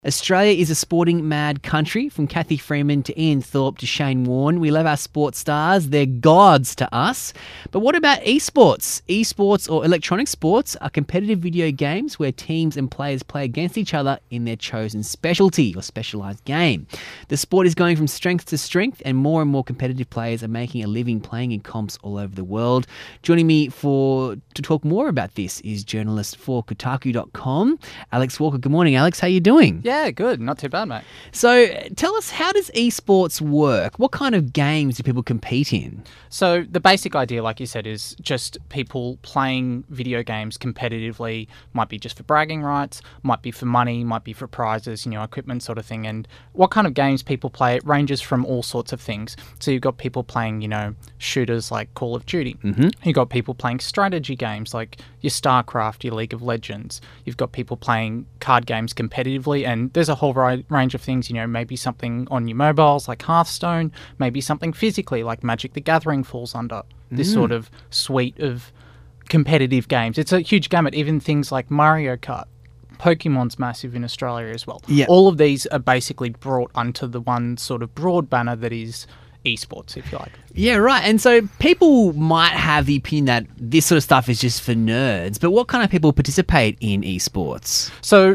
Australia is a sporting mad country, from Kathy Freeman to Ian Thorpe to Shane Warne. We love our sports stars. They're gods to us. But what about esports? Esports, or electronic sports, are competitive video games where teams and players play against each other in their chosen specialty or specialised game. The sport is going from strength to strength, and more competitive players are making a living playing in comps all over the world. Joining me to talk more about this is journalist for Kotaku.com, Alex Walker. Good morning, Alex. How are you doing? Yeah, good. Not too bad, mate. So tell us, how does esports work? What kind of games do people compete in? So the basic idea, like you said, is just people playing video games competitively. Might be just for bragging rights, might be for money, might be for prizes, equipment sort of thing. And what kind of games people play, it ranges from all sorts of things. So you've got people playing, shooters like Call of Duty. Mm-hmm. You've got people playing strategy games like your StarCraft, your League of Legends. You've got people playing card games competitively, and there's a whole range of things, maybe something on your mobiles like Hearthstone, maybe something physically like Magic the Gathering falls under this sort of suite of competitive games. It's a huge gamut, even things like Mario Kart. Pokemon's massive in Australia as well. Yeah. All of these are basically brought under the one sort of broad banner that is esports, if you like. Yeah, right. And so people might have the opinion that this sort of stuff is just for nerds, but what kind of people participate in esports? So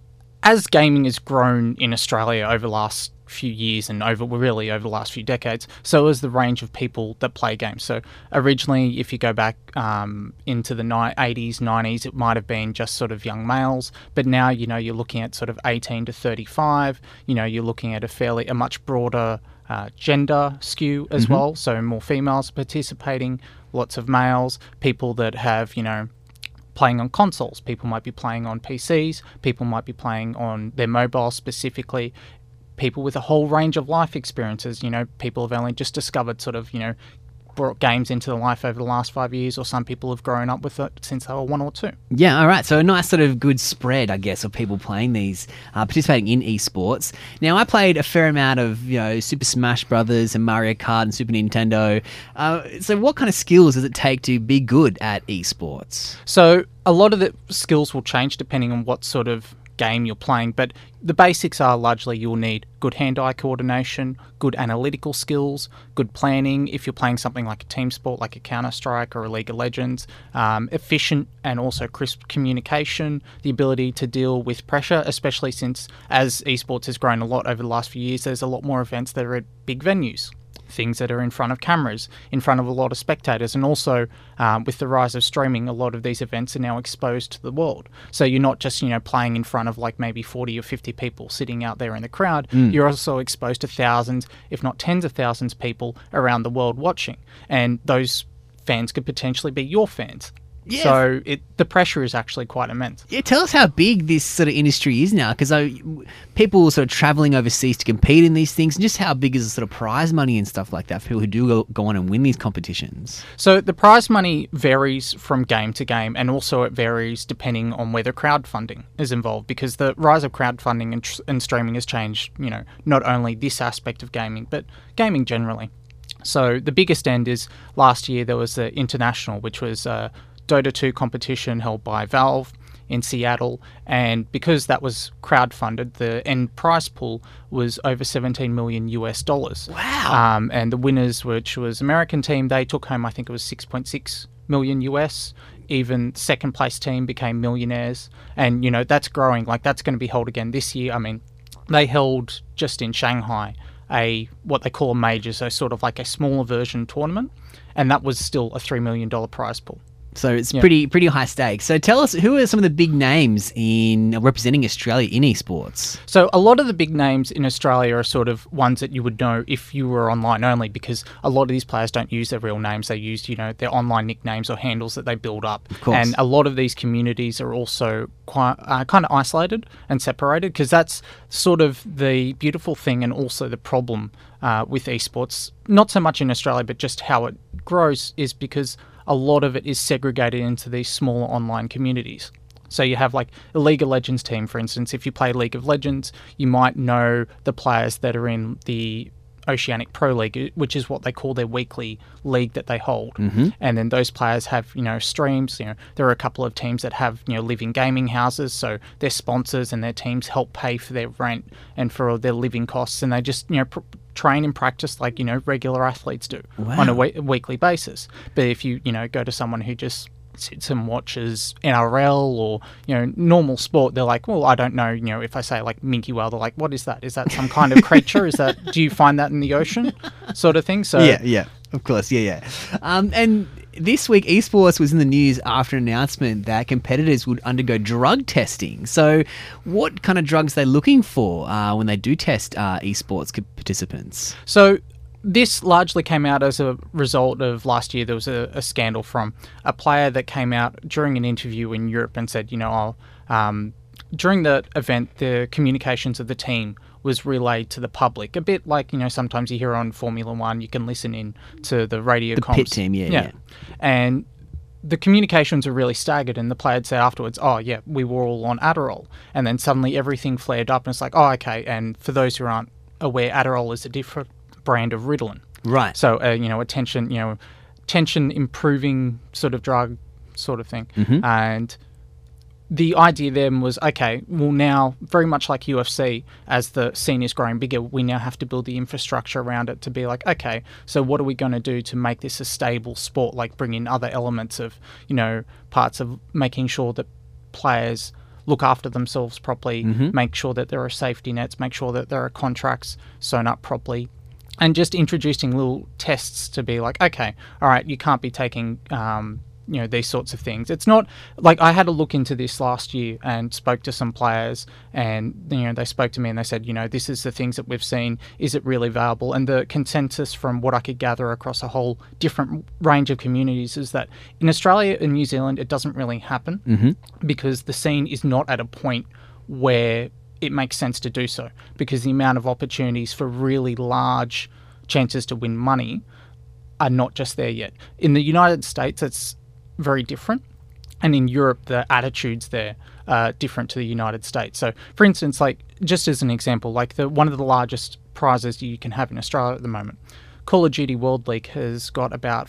as gaming has grown in Australia over the last few years and over the last few decades, so has the range of people that play games. So originally, if you go back into the 80s, 90s, it might have been just sort of young males, but now, you're looking at sort of 18 to 35, you're looking at a much broader gender skew as well, so more females participating, lots of males, people that have, playing on consoles. People might be playing on PCs, people might be playing on their mobile specifically, people with a whole range of life experiences. People have only just discovered sort of, brought games into their life over the last 5 years, or some people have grown up with it since they were 1 or 2. Yeah, all right. So a nice sort of good spread, I guess, of people playing these, participating in esports. Now, I played a fair amount of, Super Smash Brothers and Mario Kart and Super Nintendo. So what kind of skills does it take to be good at esports? So a lot of the skills will change depending on what sort of game you're playing, but the basics are largely you'll need good hand-eye coordination, good analytical skills, good planning if you're playing something like a team sport like a Counter-Strike or a League of Legends, efficient and also crisp communication, the ability to deal with pressure, especially since as esports has grown a lot over the last few years, there's a lot more events that are at big venues, things that are in front of cameras, in front of a lot of spectators, and also with the rise of streaming, a lot of these events are now exposed to the world. So you're not just playing in front of like maybe 40 or 50 people sitting out there in the crowd. You're also exposed to thousands, if not tens of thousands, people around the world watching, and those fans could potentially be your fans. Yes. So the pressure is actually quite immense. Yeah, tell us how big this sort of industry is now, because people are sort of travelling overseas to compete in these things, and just how big is the sort of prize money and stuff like that for people who do go on and win these competitions? So the prize money varies from game to game, and also it varies depending on whether crowdfunding is involved, because the rise of crowdfunding and streaming has changed, not only this aspect of gaming, but gaming generally. So the biggest end is last year there was the International, which was Dota 2 competition held by Valve in Seattle, and because that was crowdfunded, the end prize pool was over $17 million US. Wow. And the winners, which was American team, they took home, I think it was 6.6 million US. Even second place team became millionaires, and that's growing. Like, that's going to be held again this year. I mean, they held just in Shanghai what they call a major, so sort of like a smaller version tournament, and that was still a $3 million prize pool. So it's pretty high stakes. So tell us, who are some of the big names in representing Australia in esports? So a lot of the big names in Australia are sort of ones that you would know if you were online only, because a lot of these players don't use their real names. They use, their online nicknames or handles that they build up. Of course. And a lot of these communities are also quite kind of isolated and separated, because that's sort of the beautiful thing and also the problem with esports, not so much in Australia, but just how it grows, is because a lot of it is segregated into these smaller online communities. So you have like a League of Legends team, for instance. If you play League of Legends, you might know the players that are in the Oceanic Pro League, which is what they call their weekly league that they hold. And then those players have, streams. There are a couple of teams that have, living gaming houses, so their sponsors and their teams help pay for their rent and for their living costs, and they just, train and practice like, regular athletes do on a weekly basis. But if you, go to someone who just sits and watches NRL or, normal sport, they're like, well, I don't know, if I say like minke whale, they're like, what is that? Is that some kind of creature? Do you find that in the ocean sort of thing? So Yeah, of course. Yeah. And this week, esports was in the news after an announcement that competitors would undergo drug testing. So what kind of drugs are they looking for when they do test esports participants? So this largely came out as a result of last year. There was a scandal from a player that came out during an interview in Europe and said, during the event, the communications of the team was relayed to the public. A bit like, sometimes you hear on Formula One, you can listen in to the radio comms. The pit team, yeah. And the communications are really staggered, and the player had said afterwards, oh, yeah, we were all on Adderall. And then suddenly everything flared up, and it's like, oh, okay. And for those who aren't aware, Adderall is a different brand of Ritalin. Right. So, tension improving sort of drug sort of thing. And the idea then was, okay, well now, very much like UFC, as the scene is growing bigger, we now have to build the infrastructure around it to be like, okay, so what are we going to do to make this a stable sport, like bring in other elements of, parts of making sure that players look after themselves properly, make sure that there are safety nets, make sure that there are contracts sewn up properly, and just introducing little tests to be like, okay, all right, you can't be taking these sorts of things. It's not like I had a look into this last year and spoke to some players, and they spoke to me and they said, this is the things that we've seen. Is it really valuable? And the consensus from what I could gather across a whole different range of communities is that in Australia and New Zealand, it doesn't really happen because the scene is not at a point where it makes sense to do so, because the amount of opportunities for really large chances to win money are not just there yet. In the United States, it's very different, and in Europe the attitudes there are different to the United States. So for instance, like just as an example, like one of the largest prizes you can have in Australia at the moment, Call of Duty World League has got about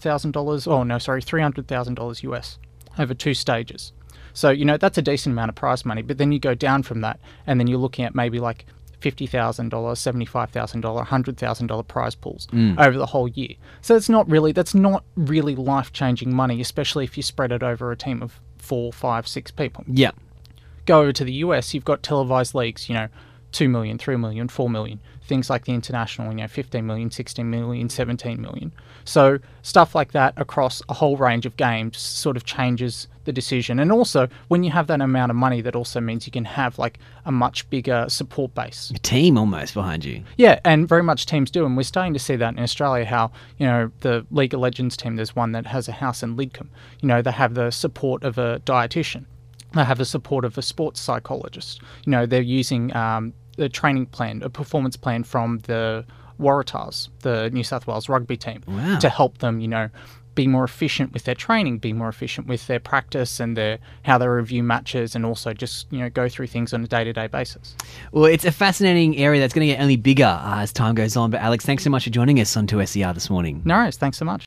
$300,000 US over 2 stages. So that's a decent amount of prize money, but then you go down from that and then you're looking at maybe like $50,000, $75,000, $100,000 prize pools over the whole year. So that's not really life-changing money, especially if you spread it over a team of 4, 5, 6 people. Yeah. Go over to the US, you've got televised leagues, 2 million, 3 million, 4 million. Things like the international, 15 million, 16 million, 17 million. So stuff like that across a whole range of games sort of changes the decision. And also, when you have that amount of money, that also means you can have like a much bigger support base. A team almost behind you. Yeah, and very much teams do. And we're starting to see that in Australia, how, the League of Legends team, there's one that has a house in Lidcombe. They have the support of a dietitian. They have the support of a sports psychologist. They're using the training plan, a performance plan from the Waratahs, the New South Wales rugby team, to help them, be more efficient with their training, be more efficient with their practice and how they review matches, and also just, go through things on a day-to-day basis. Well, it's a fascinating area that's going to get only bigger as time goes on. But Alex, thanks so much for joining us on 2SER this morning. No worries. Thanks so much.